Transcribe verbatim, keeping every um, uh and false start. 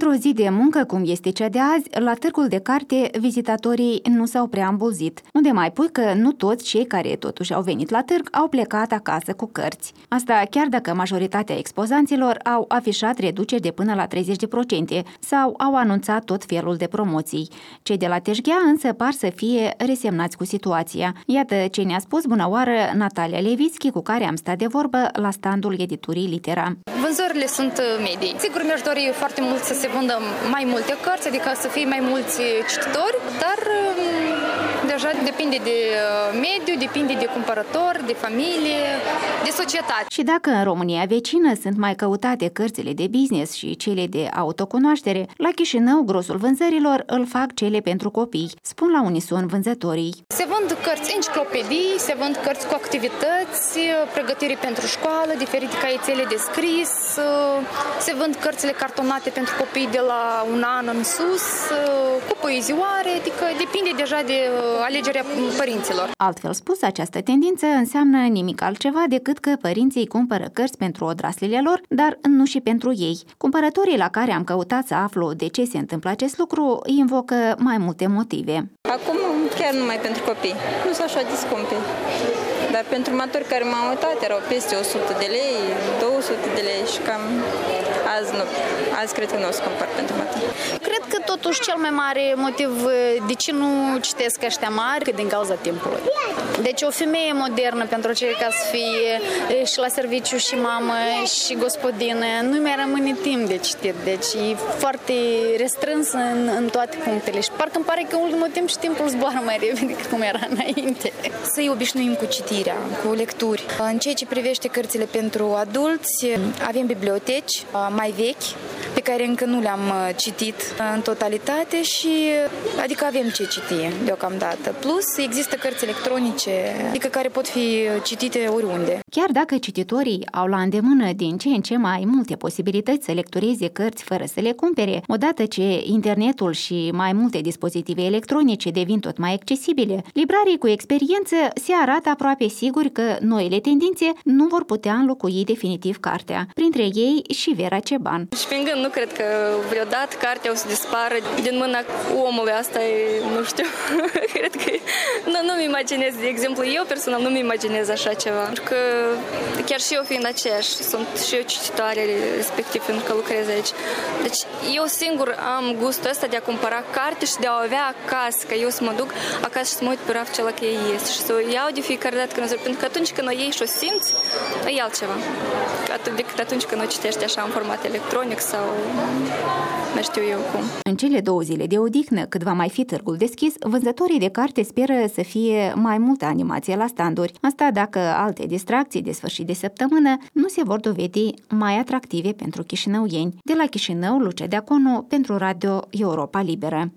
Într-o zi de muncă, cum este cea de azi, la târgul de carte, vizitatorii nu s-au prea îmbulzit. Unde mai pui că nu toți cei care totuși au venit la târg au plecat acasă cu cărți. Asta chiar dacă majoritatea expozanților au afișat reduceri de până la treizeci la sută sau au anunțat tot felul de promoții. Cei de la Tejghea însă par să fie resemnați cu situația. Iată ce ne-a spus bună oară Natalia Levitski, cu care am stat de vorbă la standul editurii Litera. Vânzările sunt medii. Sigur, mi-aș dori foarte mult să se vândă mai multe cărți, adică să fie mai mulți cititori, dar deja depinde de mediu, depinde de cumpărător, de familie, de societate. Și dacă în România vecină sunt mai căutate cărțile de business și cele de autocunoaștere, la Chișinău grosul vânzărilor îl fac cele pentru copii, spun la unison vânzătorii. Se vând cărți enciclopedii, se vând cărți cu activități, pregătiri pentru școală, diferite caietele de scris, se vând cărțile cartonate pentru copii de la un an în sus, cu poezioare, adică depinde deja de alegerea părinților. Altfel spus, această tendință înseamnă nimic altceva decât că părinții cumpără cărți pentru odraslile lor, dar nu și pentru ei. Cumpărătorii la care am căutat să aflu de ce se întâmplă acest lucru invocă mai multe motive. Acum chiar numai pentru copii, nu sunt așa de scumpe. Dar pentru maturi care m-am uitat erau peste o sută de lei, două sute de lei și cam azi nu. Azi cred că nu o să cumpăr pentru maturi. Cred că totuși cel mai mare motiv de ce nu citesc ăștia mari din cauza timpului. Deci o femeie modernă pentru aceea ca să fie și la serviciu și mamă și gospodină, nu mai rămâne timp de citit. Deci e foarte restrâns în, în toate punctele și parcă îmi pare că în ultimul timp și timpul zboară mai repede decât cum era înainte. Să-i obișnuim cu citirea, cu lecturi. În ceea ce privește cărțile pentru adulți, avem biblioteci mai vechi, pe care încă nu le-am citit în totalitate și adică avem ce citi deocamdată. Plus există cărți electronice, adică care pot fi citite oriunde. Chiar dacă cititorii au la îndemână din ce în ce mai multe posibilități să lectureze cărți fără să le cumpere, odată ce internetul și mai multe dispozitive electronice devin tot mai accesibile, librarii cu experiență se arată aproape siguri că noile tendințe nu vor putea înlocui definitiv cartea, printre ei și Vera Ceban. Și pe gând, nu cred că vreodată cartea o să dispară din mâna omului, asta e, nu știu, cred că nu, nu-mi imaginez, de exemplu, eu personal nu-mi imaginez așa ceva, pentru că chiar și eu fiind aceeași, sunt și eu cititoare, respectiv pentru că lucrez aici. Deci eu singur am gustul ăsta de a cumpăra carte și de a o avea acasă, că eu să mă duc acasă și să mă uit pe raf ce la că ei este și să o iau de fiecare dată când o să... Pentru că atunci când o iei și o simți, e altceva. Decât atunci când o citești așa în format electronic sau nu știu eu cum. În cele două zile de odihnă, cât va mai fi târgul deschis, vânzătorii de carte speră să fie mai multă animație la standuri. Asta dacă alte distracții de sfârșit de săptămână nu se vor dovedi mai atractive pentru chișinăuieni. De la Chișinău, Lucia Deaconu, pentru Radio Europa Liberă.